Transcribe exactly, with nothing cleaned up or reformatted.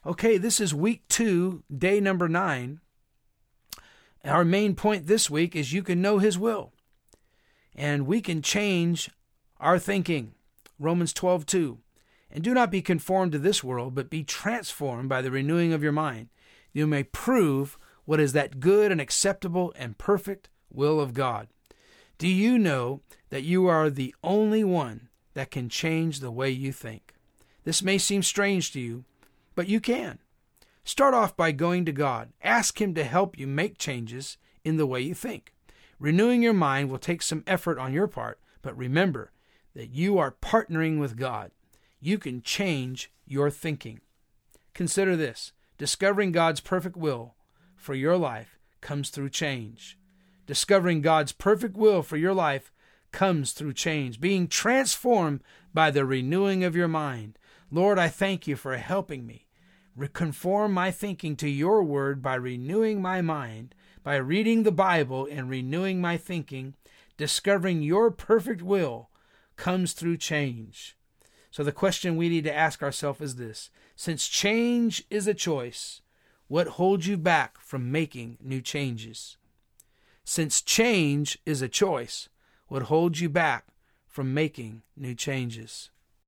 Okay, this is week two, day number nine. Our main point this week is you can know His will, and we can change our thinking. Romans twelve two. And do not be conformed to this world, but be transformed by the renewing of your mind. You may prove what is that good and acceptable and perfect will of God. Do you know that you are the only one that can change the way you think? This may seem strange to you, but you can. Start off by going to God. Ask Him to help you make changes in the way you think. Renewing your mind will take some effort on your part, but remember that you are partnering with God. You can change your thinking. Consider this. Discovering God's perfect will for your life comes through change. Discovering God's perfect will for your life comes through change. Being transformed by the renewing of your mind. Lord, I thank you for helping me conform my thinking to your word by renewing my mind, by reading the Bible and renewing my thinking. Discovering your perfect will comes through change. So the question we need to ask ourselves is this. Since change is a choice, what holds you back from making new changes? Since change is a choice, what holds you back from making new changes?